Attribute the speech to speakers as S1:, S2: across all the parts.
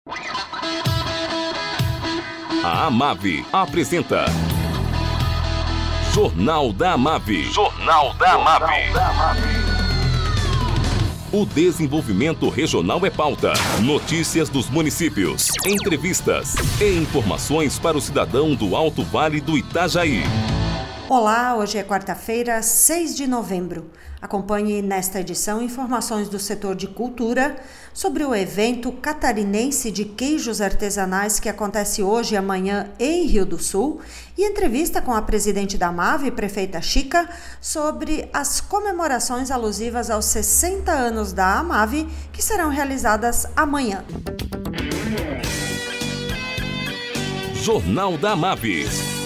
S1: A Amave apresenta Jornal da Amave. Jornal da Amave. O desenvolvimento regional é pauta. Notícias dos municípios, entrevistas e informações para o cidadão do Alto Vale do Itajaí.
S2: Olá, hoje é quarta-feira, 6 de novembro. Acompanhe nesta edição informações do setor de cultura sobre o evento catarinense de queijos artesanais que acontece hoje e amanhã em Rio do Sul e entrevista com a presidente da Amave, prefeita Chica, sobre as comemorações alusivas aos 60 anos da Amave que serão realizadas amanhã.
S1: Jornal da Amave.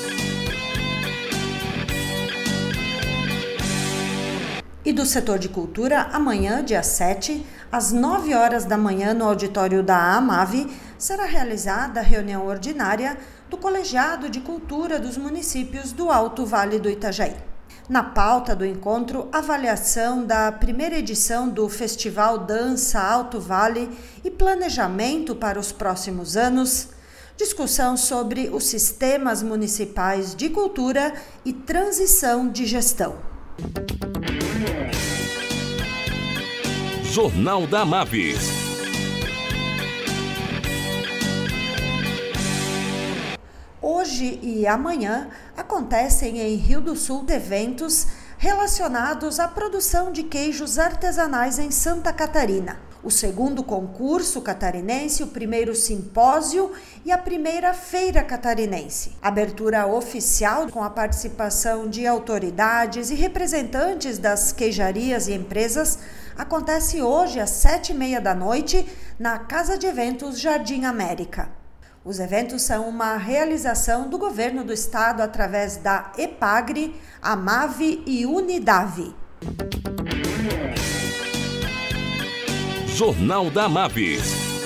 S2: E do setor de cultura, amanhã, dia 7, às 9 horas da manhã, no auditório da Amave, será realizada a reunião ordinária do Colegiado de Cultura dos Municípios do Alto Vale do Itajaí. Na pauta do encontro, avaliação da primeira edição do Festival Dança Alto Vale e planejamento para os próximos anos, discussão sobre os sistemas municipais de cultura e transição de gestão.
S1: Jornal da Amave.
S2: Hoje e amanhã acontecem em Rio do Sul eventos relacionados à produção de queijos artesanais em Santa Catarina. O segundo concurso catarinense, o primeiro simpósio e a primeira feira catarinense. Abertura oficial com a participação de autoridades e representantes das queijarias e empresas acontece hoje às 7h30 da noite na Casa de Eventos Jardim América. Os eventos são uma realização do governo do estado através da EPAGRE, Amave e Unidave.
S1: Jornal da Amave.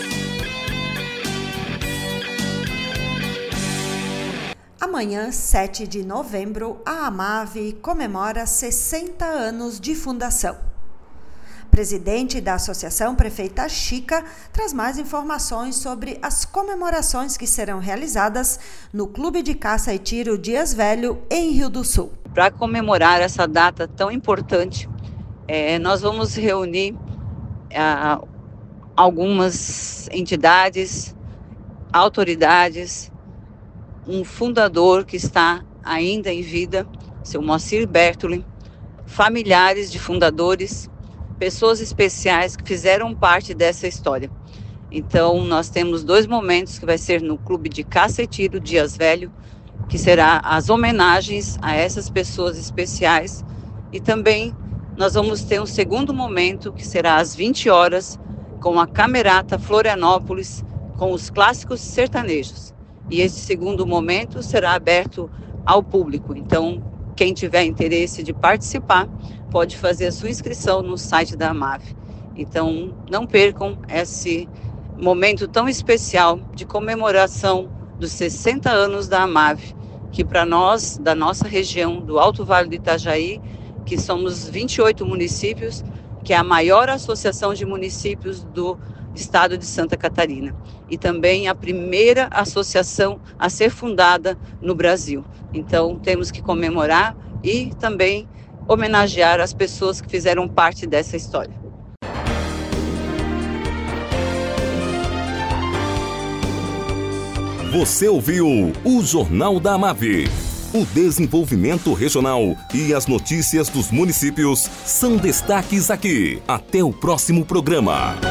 S2: Amanhã, 7 de novembro, a Amave comemora 60 anos de fundação. Presidente da Associação, prefeita Chica, traz mais informações sobre as comemorações que serão realizadas no Clube de Caça e Tiro Dias Velho, em Rio do Sul.
S3: Para comemorar essa data tão importante, nós vamos reunir algumas entidades, autoridades, um fundador que está ainda em vida, seu Moacir Bertoli, familiares de fundadores, pessoas especiais que fizeram parte dessa história. Então, nós temos 2 momentos que vai ser no Clube de Caça e Tiro Dias Velho, que será as homenagens a essas pessoas especiais, e também nós vamos ter um segundo momento que será às 20 horas com a Camerata Florianópolis com os clássicos sertanejos. E esse segundo momento será aberto ao público. Então, quem tiver interesse de participar, pode fazer a sua inscrição no site da Amave. Então, não percam esse momento tão especial de comemoração dos 60 anos da Amave, que para nós, da nossa região, do Alto Vale do Itajaí, que somos 28 municípios, que é a maior associação de municípios do estado de Santa Catarina. E também a primeira associação a ser fundada no Brasil. Então, temos que comemorar e também homenagear as pessoas que fizeram parte dessa história.
S1: Você ouviu o Jornal da Amave. O desenvolvimento regional e as notícias dos municípios são destaques aqui. Até o próximo programa.